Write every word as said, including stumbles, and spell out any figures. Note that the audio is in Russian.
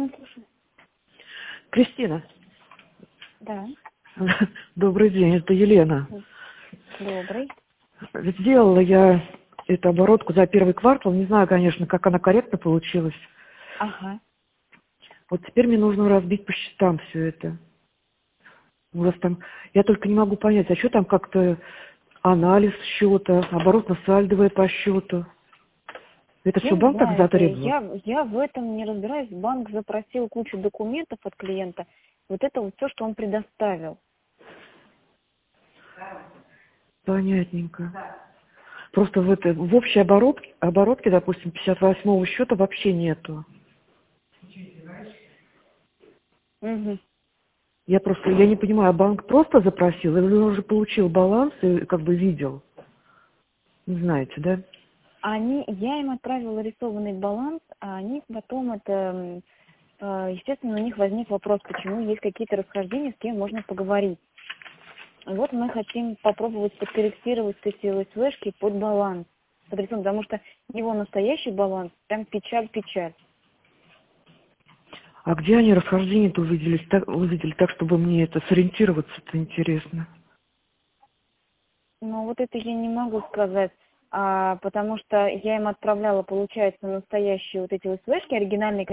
Ну, слушай. Кристина. Да. Добрый день, это Елена. Добрый. Сделала я эту оборотку за первый квартал. Не знаю, конечно, как она корректно получилась. Ага. Вот теперь мне нужно разбить по счетам все это. У вас там, я только не могу понять, а что там как-то анализ счета, оборотно-сальдовое по счету? Это Я все не банк так знаю, это затребовал? я, я в этом не разбираюсь. Банк запросил кучу документов от клиента. Вот это вот все, что он предоставил. Понятненько. Просто в, этой, в общей оборотке, оборотке, допустим, пятьдесят восьмого счета вообще нету. Угу. Я просто, я не понимаю, а банк просто запросил, или он уже получил баланс и как бы видел? Не знаете, да? Они, я им отправила рисованный баланс, а они потом это, м, э, естественно, у них возник вопрос, почему есть какие-то расхождения, с кем можно поговорить. Вот мы хотим попробовать подкорректировать эти ЛСВшки под баланс, под рисунок, потому что его настоящий баланс, там печаль-печаль. А где они расхождения-то увидели так, увидели так, чтобы мне это сориентироваться-то интересно? Ну, вот это я не могу сказать, а, потому что я им отправляла, получается, настоящие вот эти ЛСВшки, оригинальные,